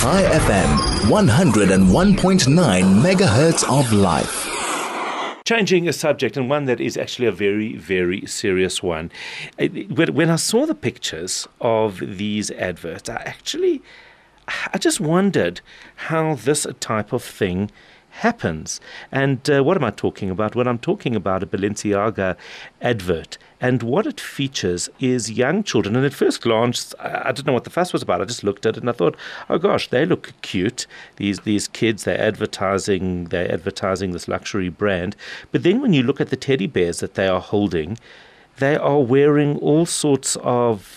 Chai FM, 101.9 megahertz of life. Changing a subject, and one that is actually a very, very serious one. When I saw the pictures of these adverts, I just wondered how this type of thing happens. And what am I talking about? Well, I'm talking about a Balenciaga advert. And what it features is young children. And at first glance, I didn't know what the fuss was about. I just looked at it and I thought, oh gosh, they look cute. These kids, they're advertising this luxury brand. But then when you look at the teddy bears that they are holding, they are wearing all sorts of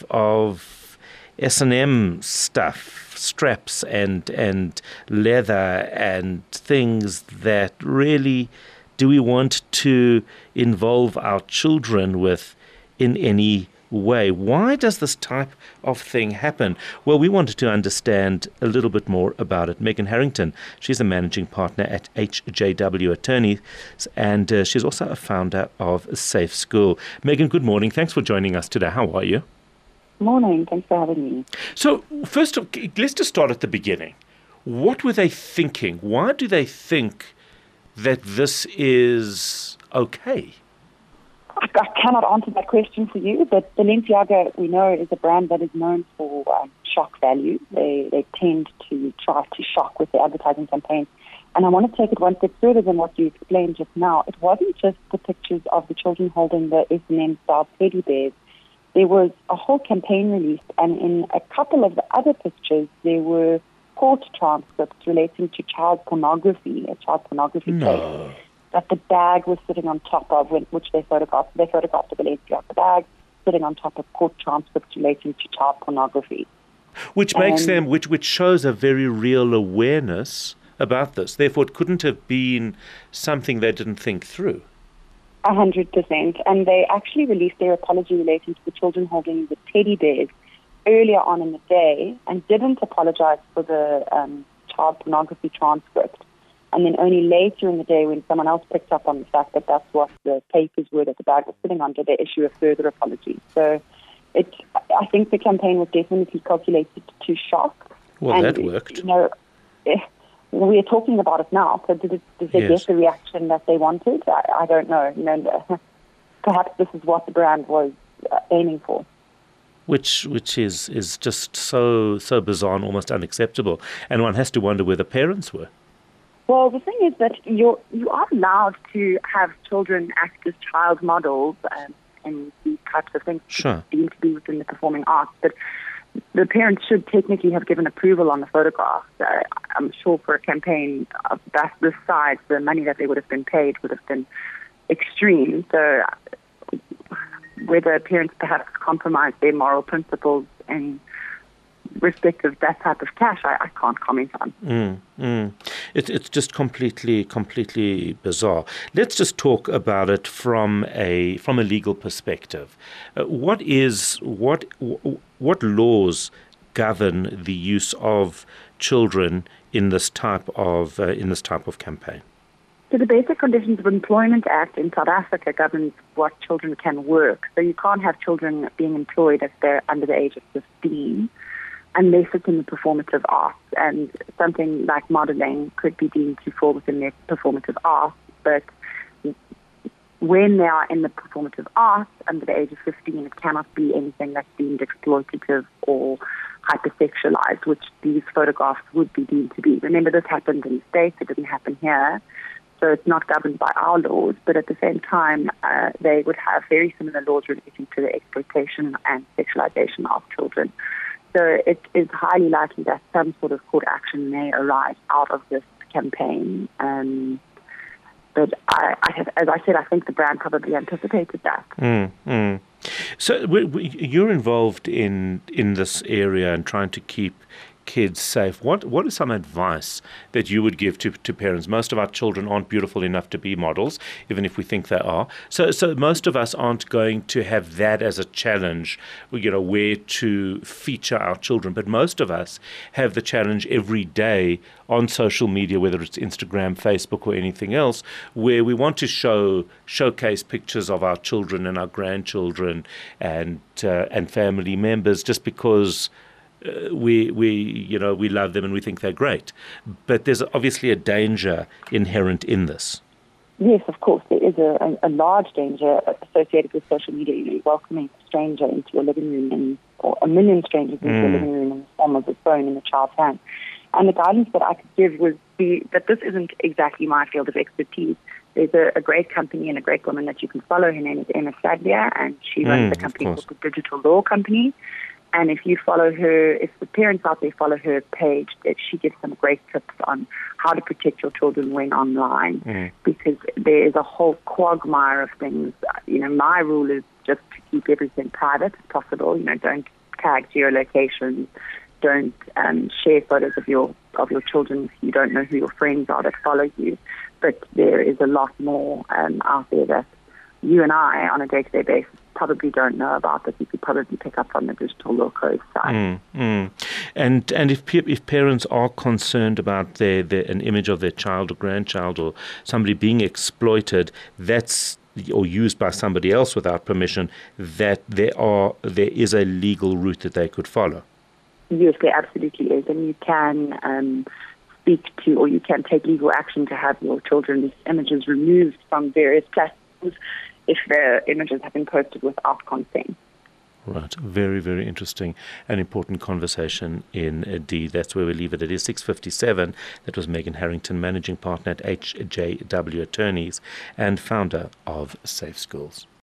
S&M stuff, straps and leather and things that really do we want to involve our children with in any way? Why does this type of thing happen? Well, we wanted to understand a little bit more about it. Megan Harrington, she's a managing partner at HJW Attorneys, and she's also a founder of Safe School. Megan, good morning. Thanks for joining us today. How are you? Morning. Thanks for having me. So, first, let's just start at the beginning. What were they thinking? Why do they think that this is okay? I cannot answer that question for you, but Balenciaga, we know, is a brand that is known for shock value. They tend to try to shock with their advertising campaigns. And I want to take it one step further than what you explained just now. It wasn't just the pictures of the children holding the S&M style teddy bears. There was a whole campaign released, and in a couple of the other pictures, there were court transcripts relating to child pornography, a child pornography case, that the bag was sitting on top of, which they photographed. They photographed the Balenciaga bag sitting on top of court transcripts relating to child pornography. Which makes them, which shows a very real awareness about this. Therefore, it couldn't have been something they didn't think through. 100%. And they actually released their apology relating to the children holding the teddy bears earlier on in the day and didn't apologize for the child pornography transcript. And then only later in the day, when someone else picked up on the fact that that's what the papers were that the bag was sitting on, did they issue a further apology. So I think the campaign was definitely calculated to shock. Well, that worked. You know, we are talking about it now, so did they get the reaction that they wanted? I don't know. You know, perhaps this is what the brand was aiming for. Which is just so bizarre and almost unacceptable. And one has to wonder where the parents were. Well, the thing is that you are allowed to have children act as child models and these types of things deemed to be within the performing arts, but the parents should technically have given approval on the photographs. I'm sure for a campaign of this size, the money that they would have been paid would have been extreme. So whether parents perhaps compromise their moral principles in respect of that type of cash, I can't comment on. It's just completely bizarre. Let's just talk about it from a legal perspective. What laws govern the use of children in this type of campaign? So the Basic Conditions of Employment Act in South Africa governs what children can work. So you can't have children being employed if they're under the age of 15. Unless it's in the performative arts, and something like modeling could be deemed to fall within their performative arts, but when they are in the performative arts under the age of 15, it cannot be anything that's deemed exploitative or hypersexualized, which these photographs would be deemed to be. Remember, this happened in the States, it didn't happen here, so it's not governed by our laws, but at the same time, they would have very similar laws relating to the exploitation and sexualization of children. So it is highly likely that some sort of court action may arise out of this campaign. But as I said, I think the brand probably anticipated that. So you're involved in this area and trying to keep kids safe. What is some advice that you would give to parents? Most of our children aren't beautiful enough to be models, even if we think they are. So most of us aren't going to have that as a challenge, where to feature our children. But most of us have the challenge every day on social media, whether it's Instagram, Facebook, or anything else, where we want to showcase pictures of our children and our grandchildren and family members just because we love them and we think they're great. But there's obviously a danger inherent in this. Yes, of course. There is a large danger associated with social media. You're welcoming a stranger into your living room, or a million strangers into your living room in the form of a phone in a child's hand. And the guidance that I could give would be that this isn't exactly my field of expertise. There's a great company and a great woman that you can follow. Her name is Emma Sadlier, and she runs a company called the Digital Law Company. And if you follow her, if the parents out there follow her page, she gives some great tips on how to protect your children when online, because there is a whole quagmire of things. My rule is just to keep everything private as possible. Don't tag geolocations, don't share photos of your children if you don't know who your friends are that follow you. But there is a lot more out there that you and I, on a day-to-day basis, probably don't know about, that you could probably pick up on the Digital Law Code side. And if parents are concerned about an image of their child or grandchild or somebody being exploited, or used by somebody else without permission, that there is a legal route that they could follow. Yes, there absolutely is, and you can speak to, or you can take legal action to have your children's images removed from various platforms if the images have been posted without consent. Right. Very, very interesting and important conversation indeed. That's where we leave it. It is 6:57. That was Megan Harrington, Managing Partner at HJW Attorneys and founder of Safe Schools.